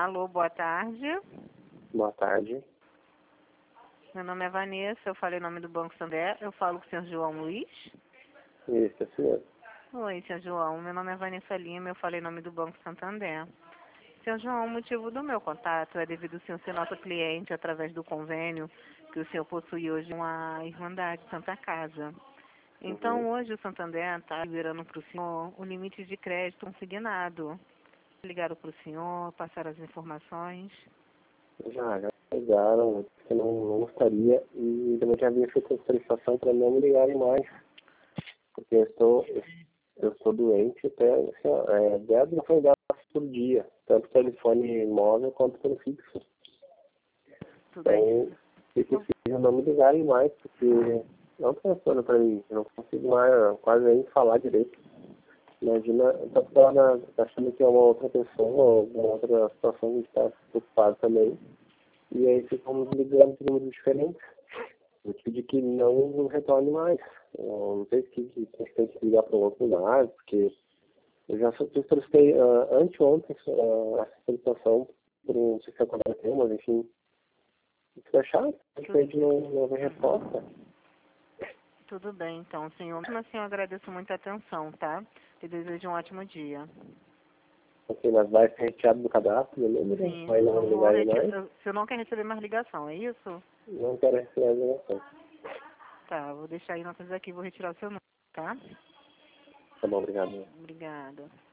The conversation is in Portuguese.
Alô, boa tarde. Boa tarde. Meu nome é Vanessa, eu falei o nome do Banco Santander. Eu falo com o senhor João Luiz. Isso, é senhor. Oi, senhor João. Meu nome é Vanessa Lima, eu falei o nome do Banco Santander. Senhor João, o motivo do meu contato é devido ao senhor ser nosso cliente através do convênio que o senhor possui hoje uma Irmandade Santa Casa. Então, hoje o Santander está liberando para o senhor o limite de crédito consignado. Ligaram para o senhor, passaram as informações. Já ligaram, que não gostaria, e também já havia feito a solicitação para não me ligarem mais, porque eu estou doente até, assim, 10 ligações por dia, tanto telefone móvel quanto pelo fixo. Tudo bem. Então, se possível, não me ligarem mais, porque não funciona para mim, eu não consigo mais quase nem falar direito. Imagina, eu estou achando que é uma outra pessoa, ou uma outra situação que está preocupada também. E aí ficamos ligando de números diferentes. Eu pedi que não retorne mais. Eu não sei se a gente tem que ligar para um outro lugar, porque eu já solicitei anteontem essa solicitação por um sistema quadradinho, mas enfim, fica chato, a gente não vê resposta. Tudo bem, então, senhor. Mesmo assim, eu agradeço muito a atenção, tá? E desejo um ótimo dia. Ok, mas vai ser retirado do cadastro, beleza? Sim, Vai não ligar mais? o senhor não quer receber mais ligação, é isso? Não quero receber a ligação. Tá, vou deixar aí notas aqui, vou retirar o seu número, tá? Tá bom, obrigado. Obrigada.